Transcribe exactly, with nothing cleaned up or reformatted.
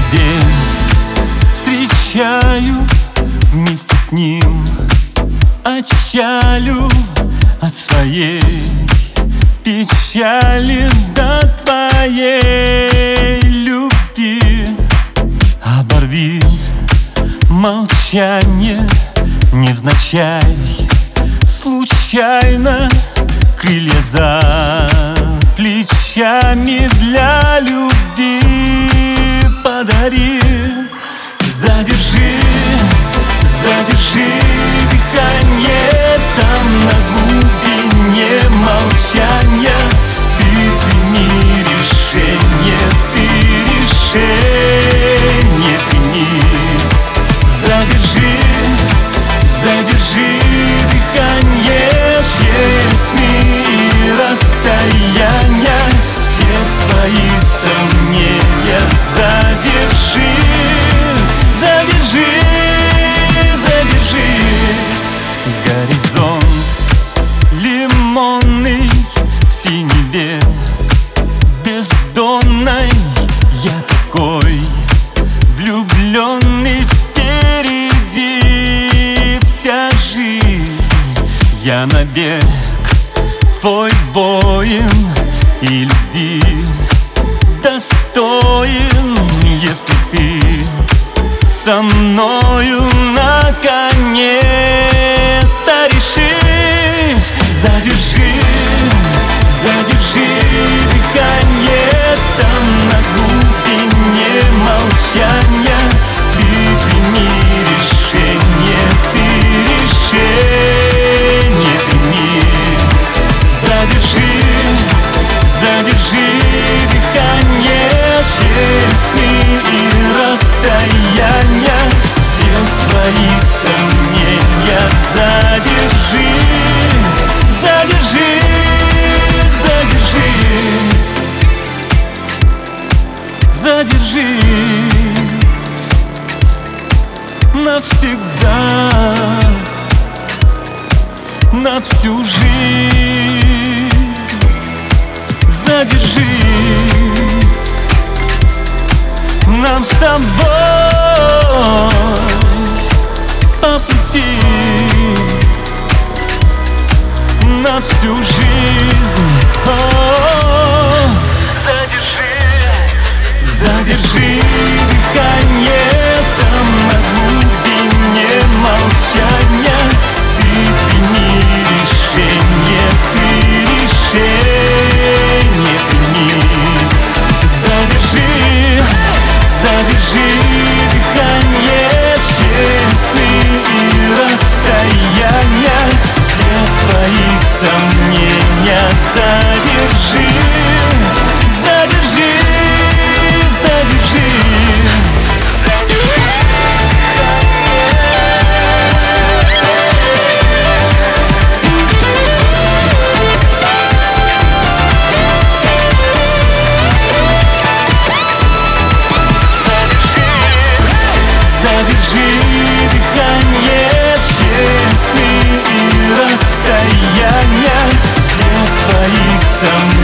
день встречаю вместе с ним, отчалю от своей печали до твоей любви. Оборви молчание невзначай, случайно крылья за плечами для любви подари. Задержи, задержи дыхание там на глубине молчания. Ты прими решение, ты решение прими. Задержи, задержи дыхание, челюстни и расстояния, все свои сомнения задержи. Задержи, задержи. Горизонт лимонный в синеве бездонной. Я такой влюбленный, впереди вся жизнь. Я набег твой воин и любви достоин, если ты со мною наконец-то решись. Задержи, задержи дыхание там на глубине молчания. Ты прими решение, ты решение прими. Задержи, задержи дыхание, челюстни и расстояния, все свои сомнения задержи. Задержи, задержи, задержись навсегда, на всю жизнь. Задержись, нам с тобой по пути на всю жизнь. О-о-о. Задержи, задержи дыхание там на глубине молчания. Ты прими решение, ты решение прими. Задержи, задержи дыхание, челюстни и расстояния, все свои сомнения задержи. Задержи, задержи. Задержи дыхание, челюстни и расстояния, все свои сомнения